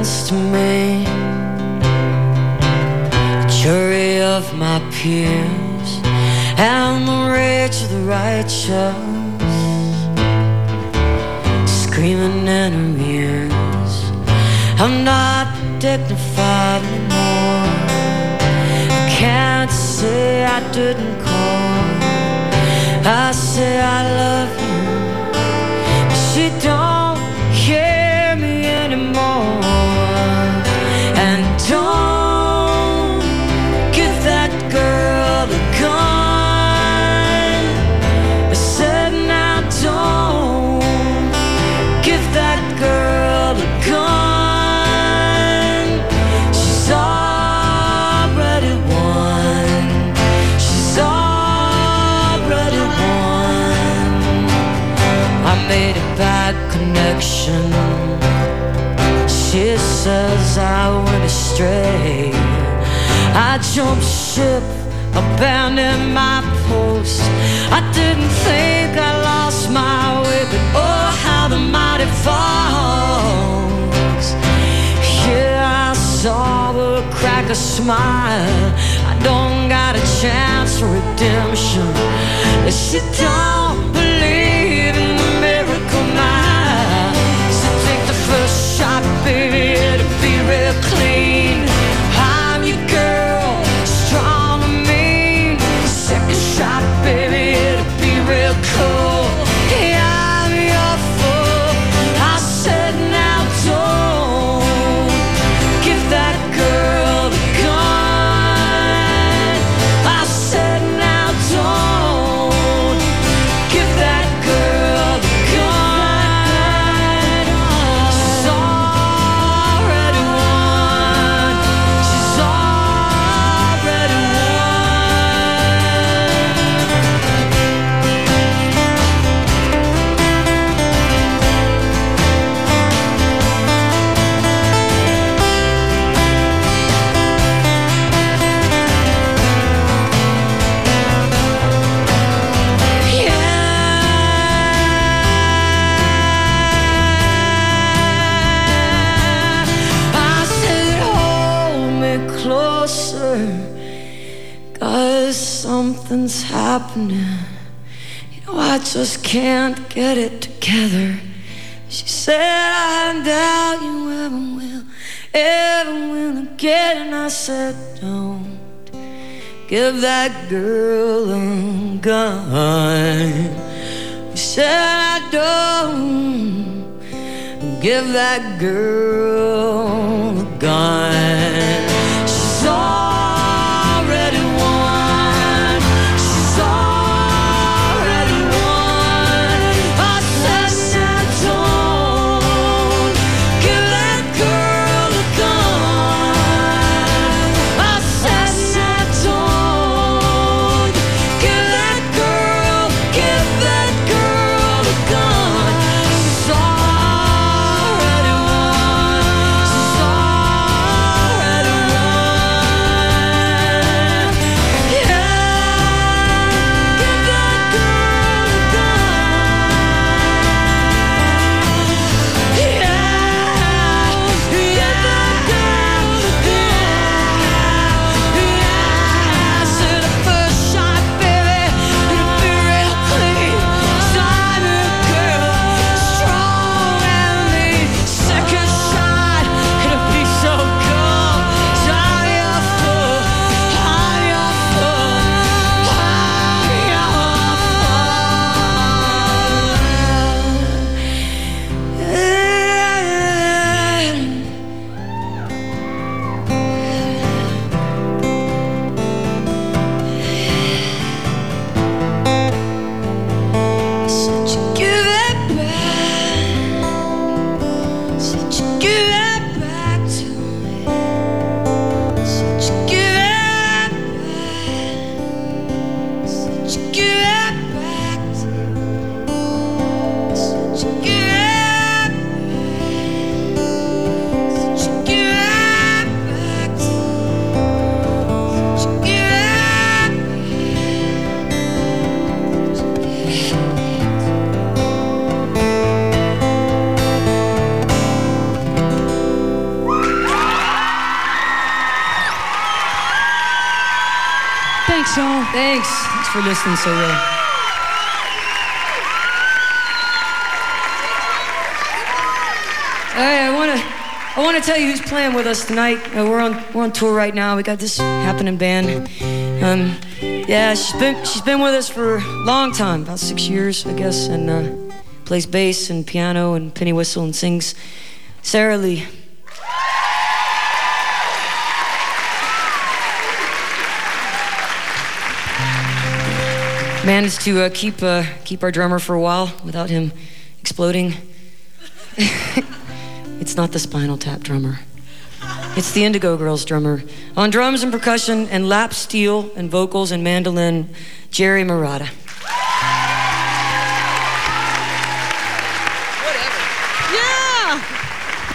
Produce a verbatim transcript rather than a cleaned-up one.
happens to me. The jury of my peers and the rage of the righteous, screaming in her ears, I'm not dignified anymore. I can't say I didn't call. I say I love you, but she don't hear me anymore. And don't give that girl a gun. I said now don't give that girl a gun. She's already won. She's already won. I made a bad connection. She says I went astray. I jumped ship, abandoned my post. I didn't think I lost my way, but oh, how the mighty falls. Yeah, I saw her crack a smile. I don't got a chance for redemption. She don't believe in the miracle mile. So take the first shot, baby, it'll be real clean. I'm your girl, strong and mean. Second shot, baby, it'll be real cool. Yeah, I'm your fool. I said now don't give that girl a gun. I said now don't give that girl a gun. She's already won. She's already closer, 'cause something's happening. You know, I just can't get it together. She said I doubt you ever will, ever will again. And I said don't give that girl a gun. She said I don't give that girl a gun. She's already won. She's already won. I said now don't give that girl a gun. I said now don't give that girl, give that girl a gun. She's already won. She's already won. Yeah, give that girl a gun. Yeah, give that girl a gun. Yeah, I said the first shot, baby, it'll be real clean. 'Cause I'm a girl, strong and mean. Second shot, it'll be so cool. 'Cause I'm your fool, I'm your fool, I'm your fool. Said you give it back. Said you give it back to me. Said you give it back. Said you give it back to me. Said you give it back. Said you give it back to me. Said you give it back. Thanks, all. Thanks. Thanks for listening so well. All right, I want to I want to tell you who's playing with us tonight. Uh, we're on we're on tour right now. We got this happening band. Um, yeah, she's been she's been with us for a long time, about six years, I guess, and uh, plays bass and piano and penny whistle and sings. Sarah Lee. Managed to uh, keep uh, keep our drummer for a while without him exploding. It's not the Spinal Tap drummer. It's the Indigo Girls drummer. On drums and percussion and lap steel and vocals and mandolin, Jerry Murata.